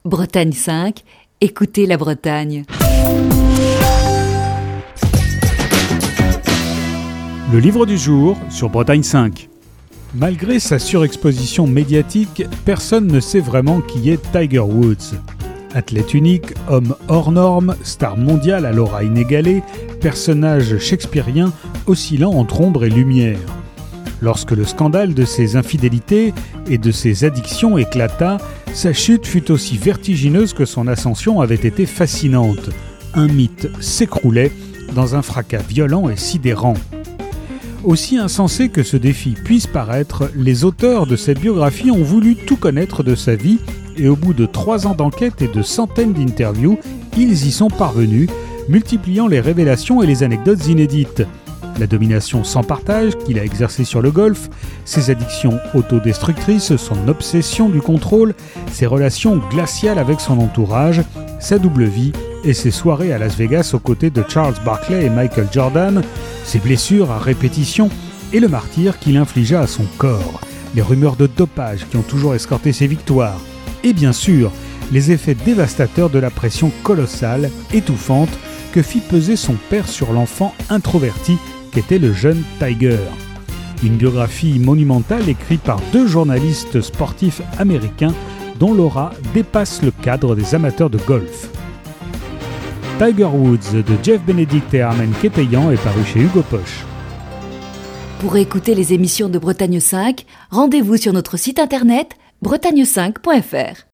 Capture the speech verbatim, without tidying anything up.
Bretagne cinq, écoutez la Bretagne. Le livre du jour sur Bretagne cinq. Malgré sa surexposition médiatique, personne ne sait vraiment qui est Tiger Woods. Athlète unique, homme hors norme, star mondiale à l'aura inégalée, personnage shakespearien oscillant entre ombre et lumière. Lorsque le scandale de ses infidélités et de ses addictions éclata, sa chute fut aussi vertigineuse que son ascension avait été fascinante. Un mythe s'écroulait dans un fracas violent et sidérant. Aussi insensé que ce défi puisse paraître, les auteurs de cette biographie ont voulu tout connaître de sa vie et au bout de trois ans d'enquête et de centaines d'interviews, ils y sont parvenus, multipliant les révélations et les anecdotes inédites. La domination sans partage qu'il a exercée sur le golf, ses addictions autodestructrices, son obsession du contrôle, ses relations glaciales avec son entourage, sa double vie et ses soirées à Las Vegas aux côtés de Charles Barkley et Michael Jordan, ses blessures à répétition et le martyre qu'il infligea à son corps, les rumeurs de dopage qui ont toujours escorté ses victoires, et bien sûr, les effets dévastateurs de la pression colossale, étouffante, que fit peser son père sur l'enfant introverti qu'était le jeune Tiger. Une biographie monumentale écrite par deux journalistes sportifs américains dont l'aura dépasse le cadre des amateurs de golf. Tiger Woods de Jeff Benedict et Armen Keteyian est paru chez Hugo Poche. Pour écouter les émissions de Bretagne cinq, rendez-vous sur notre site internet bretagne cinq point f r.